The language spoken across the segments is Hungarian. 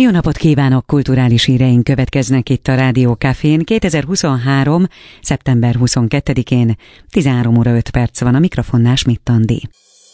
Jó napot kívánok, kulturális híreink következnek itt a Rádió Cafén. 2023. szeptember 22-én 13 óra 5 perc van, a mikrofonnál Schmidt Andi.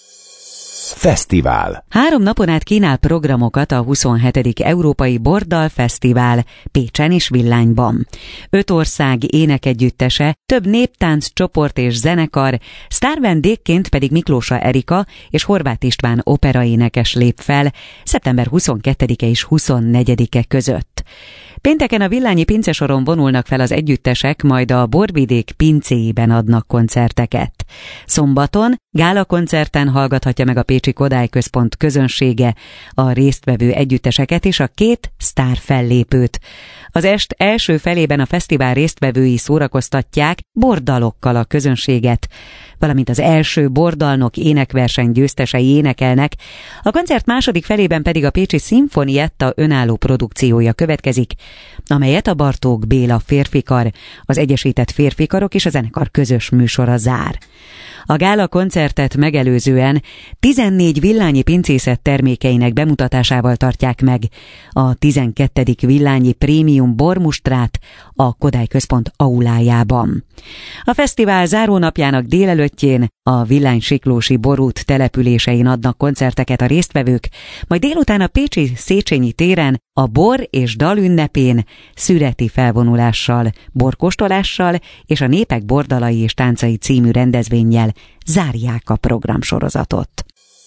Fesztivál. 3 napon át kínál programokat a 27. Európai Bordal Fesztivál Pécsen és Villányban. 5 ország énekegyüttese, több néptánc csoport és zenekar, sztárvendégként pedig Miklósa Erika és Horváth István operaénekes lép fel szeptember 22-e és 24-e között. Pénteken a Villányi pincesoron vonulnak fel az együttesek, majd a Borvidék pincéjében adnak koncerteket. Szombaton gálakoncerten hallgathatja meg a Pécsi Kodály Központ közönsége a résztvevő együtteseket és a 2 sztár fellépőt. Az est első felében a fesztivál résztvevői szórakoztatják bordalokkal a közönséget, valamint az első bordalnok énekverseny győztesei énekelnek, a koncert második felében pedig a Pécsi Szimfonietta önálló produkciója következik, amelyet a Bartók Béla férfikar, az Egyesített Férfikarok és a zenekar közös műsora zár. A gála koncertet megelőzően 14 villányi pincészet termékeinek bemutatásával tartják meg a 12. Villányi Prémium Bormustrát a Kodály Központ aulájában. A fesztivál zárónapjának délelőttjén a Villány-Siklósi borút településein adnak koncerteket a résztvevők, majd délután a pécsi Széchenyi téren a bor és dal ünnepén szüreti felvonulással, borkóstolással és a Népek bordalai és táncai című rendezvénnyel zárják a programsorozatot.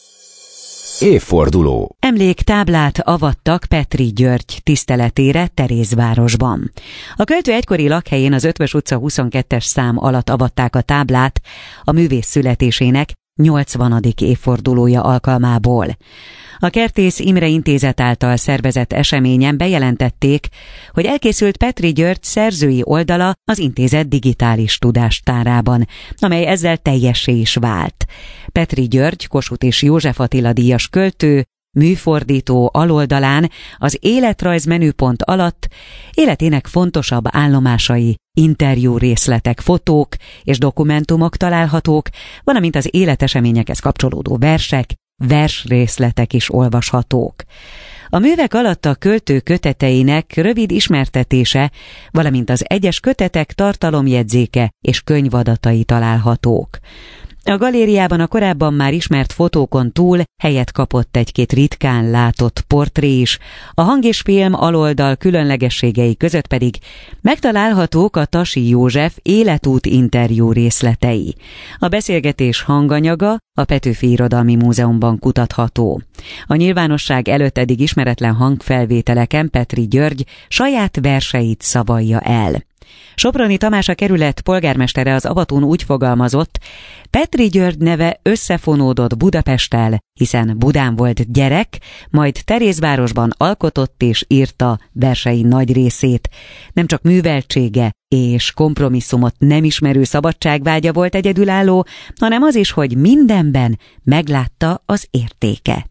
Évforduló. Emléktáblát avattak Petri György tiszteletére Terézvárosban. A költő egykori lakhelyén az Ötvös utca 22-es szám alatt avatták a táblát a művész születésének 80. évfordulója alkalmából. A Kertész Imre Intézet által szervezett eseményen bejelentették, hogy elkészült Petri György szerzői oldala az intézet digitális tudástárában, amely ezzel teljessé is vált. Petri György, Kossuth és József Attila díjas költő, műfordító aloldalán az életrajz menüpont alatt életének fontosabb állomásai, interjú részletek, fotók és dokumentumok találhatók, valamint az életeseményekhez kapcsolódó versek, versrészletek is olvashatók. A művek alatt a költő köteteinek rövid ismertetése, valamint az egyes kötetek tartalomjegyzéke és könyvadatai találhatók. A galériában a korábban már ismert fotókon túl helyet kapott egy-két ritkán látott portré is, a hang és film aloldal különlegességei között pedig megtalálhatók a Tasi József életút interjú részletei. A beszélgetés hanganyaga a Petőfi Irodalmi Múzeumban kutatható. A nyilvánosság előtt eddig ismeretlen hangfelvételeken Petri György saját verseit szavalja el. Soproni Tamás, a kerület polgármestere az avatón úgy fogalmazott, Petri György neve összefonódott Budapesttel, hiszen Budán volt gyerek, majd Terézvárosban alkotott és írta versei nagy részét. Nem csak műveltsége és kompromisszumot nem ismerő szabadságvágya volt egyedülálló, hanem az is, hogy mindenben meglátta az értéket.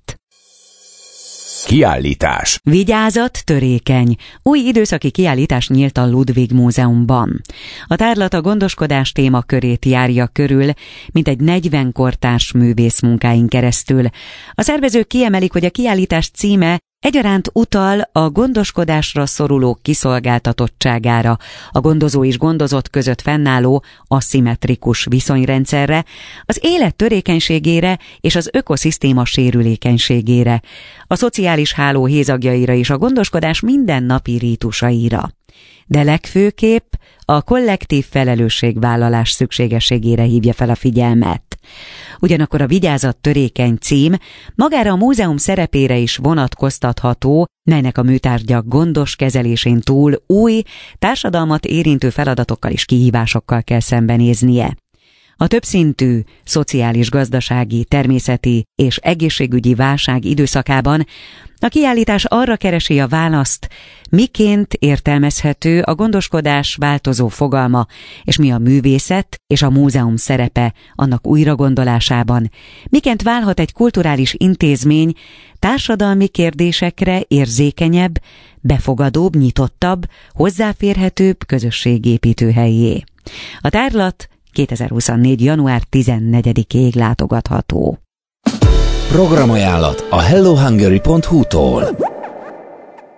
Kiállítás. Vigyázat, törékeny! Új időszaki kiállítás nyílt a Ludwig Múzeumban. A tárlat a gondoskodás témakörét járja körül, mintegy 40 kortárs művész munkáin keresztül. A szervezők kiemelik, hogy a kiállítás címe egyaránt utal a gondoskodásra szorulók kiszolgáltatottságára, a gondozó és gondozott között fennálló aszimmetrikus viszonyrendszerre, az élet törékenységére és az ökoszisztéma sérülékenységére, a szociális háló hézagjaira és a gondoskodás mindennapi rítusaira. De legfőképp a kollektív felelősségvállalás szükségességére hívja fel a figyelmet. Ugyanakkor a Vigyázat, törékeny cím magára a múzeum szerepére is vonatkoztatható, melynek a műtárgyak gondos kezelésén túl új, társadalmat érintő feladatokkal és kihívásokkal kell szembenéznie. A többszintű, szociális, gazdasági, természeti és egészségügyi válság időszakában a kiállítás arra keresi a választ, miként értelmezhető a gondoskodás változó fogalma, és mi a művészet és a múzeum szerepe annak újragondolásában, miként válhat egy kulturális intézmény társadalmi kérdésekre érzékenyebb, befogadóbb, nyitottabb, hozzáférhetőbb közösségépítő helyé. A tárlat 2024. január 14-ig látogatható. Programajánlat a hellohungary.hu-tól.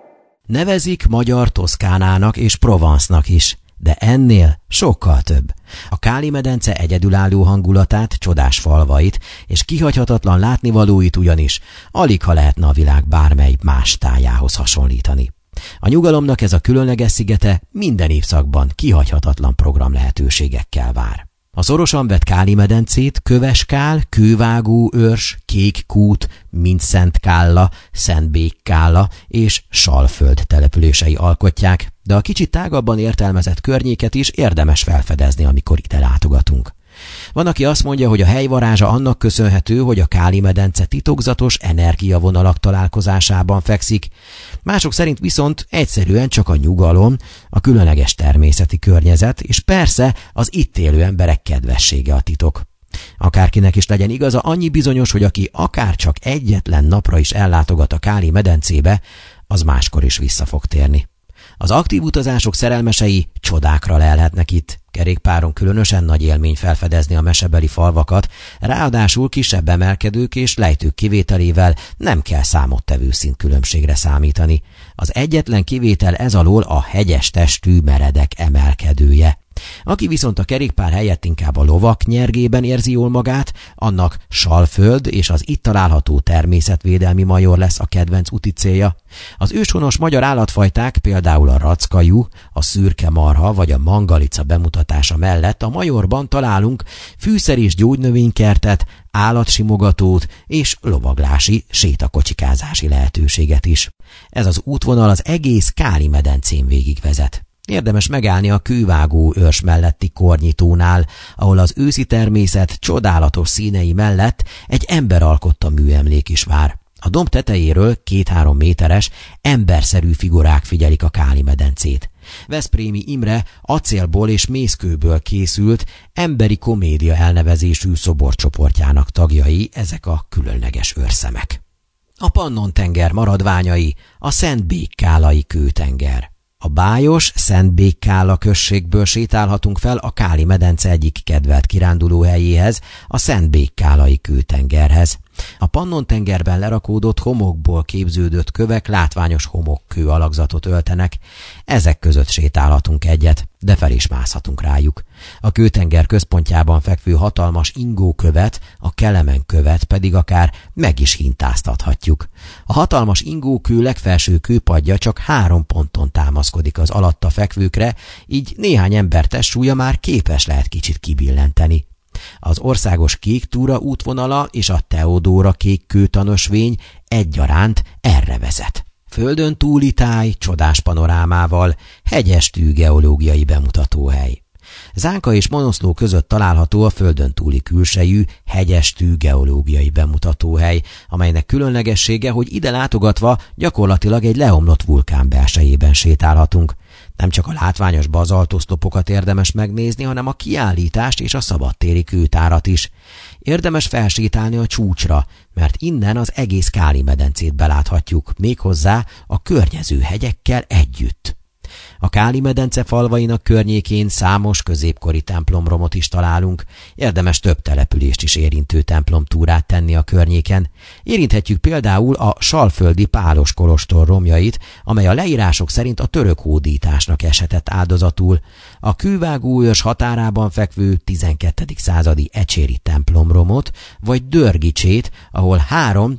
Nevezik magyar Toszkánának és Provence-nak is, de ennél sokkal több. A Káli-medence egyedülálló hangulatát, csodás falvait és kihagyhatatlan látnivalóit ugyanis aligha lehetne a világ bármely más tájához hasonlítani. A nyugalomnak ez a különleges szigete minden évszakban kihagyhatatlan program lehetőségekkel vár. A szorosan vett Káli-medencét Köveskál, Kővágóőrs, Kékkút, Mindszentkálla, Szentbékkálla és Salföld települései alkotják, de a kicsit tágabban értelmezett környéket is érdemes felfedezni, amikor ide látogatunk. Van, aki azt mondja, hogy a hely varázsa annak köszönhető, hogy a Káli-medence titokzatos energiavonalak találkozásában fekszik, mások szerint viszont egyszerűen csak a nyugalom, a különleges természeti környezet, és persze az itt élő emberek kedvessége a titok. Akárkinek is legyen igaza, annyi bizonyos, hogy aki akár csak egyetlen napra is ellátogat a Káli-medencébe, az máskor is vissza fog térni. Az aktív utazások szerelmesei csodákra lelhetnek itt. Kerékpáron különösen nagy élmény felfedezni a mesebeli falvakat, ráadásul kisebb emelkedők és lejtők kivételével nem kell számottevő szintkülönbségre számítani. Az egyetlen kivétel ez alól a hegyes testű meredek emelkedője. Aki viszont a kerékpár helyett inkább a lovak nyergében érzi jól magát, annak Salföld és az itt található természetvédelmi major lesz a kedvenc úti célja. Az őshonos magyar állatfajták, például a rackajú, a szürke marha vagy a mangalica bemutatása mellett a majorban találunk fűszer- és gyógynövénykertet, állatsimogatót és lovaglási, sétakocsikázási lehetőséget is. Ez az útvonal az egész Káli-medencén végigvezet. Érdemes megállni a Kővágóőrs melletti Kornyitónál, ahol az őszi természet csodálatos színei mellett egy emberalkotta műemlék is vár. A domb tetejéről 2-3 méteres, emberszerű figurák figyelik a Káli-medencét. Veszprémi Imre acélból és mészkőből készült emberi komédia elnevezésű szoborcsoportjának tagjai ezek a különleges őrszemek. A Pannon-tenger maradványai, a Szentbékkálai kőtenger. A bájos Szentbékkálla községből sétálhatunk fel a Káli-medence egyik kedvelt kirándulóhelyéhez, a Szentbékkálai kőtengerhez. A Pannon-tengerben lerakódott homokból képződött kövek látványos homokkő alakzatot öltenek, ezek között sétálhatunk egyet, de fel is mászhatunk rájuk. A kőtenger központjában fekvő hatalmas ingókövet, a Kelemen-követ pedig akár meg is hintáztathatjuk. A hatalmas ingókő legfelső kőpadja csak 3 ponton támaszkodik az alatta fekvőkre, így néhány ember testsúlya már képes lehet kicsit kibillenteni. Az országos kék túra útvonala és a Teodóra kék kőtanösvény egyaránt erre vezet. Földön túli táj, csodás panorámával, hegyestű geológiai bemutatóhely. Zánka és Monoszló között található a földön túli külsejű, hegyestű geológiai bemutatóhely, amelynek különlegessége, hogy ide látogatva gyakorlatilag egy leomlott vulkán belsejében sétálhatunk. Nem csak a látványos bazaltoszlopokat érdemes megnézni, hanem a kiállítást és a szabadtéri kőtárat is. Érdemes felsétálni a csúcsra, mert innen az egész Káli-medencét beláthatjuk, méghozzá a környező hegyekkel együtt. A Káli-medence falvainak környékén számos középkori templomromot is találunk, érdemes több települést is érintő templomtúrát tenni a környéken. Érinthetjük például a salföldi Pálos kolostor romjait, amely a leírások szerint a török hódításnak eshetett áldozatul. A Kővágóőrs határában fekvő 12. századi ecséri templomromot, vagy Dörgicsét, ahol 3.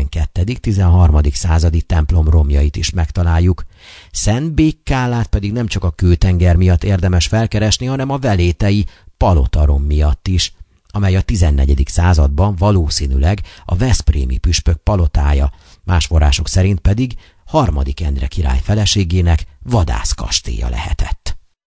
12.-13. századi templom romjait is megtaláljuk. Szentbékkálát pedig nem csak a kőtenger miatt érdemes felkeresni, hanem a velétei palotarom miatt is, amely a 14. században valószínűleg a veszprémi püspök palotája, más források szerint pedig 3. Endre király feleségének vadászkastélya lehetett.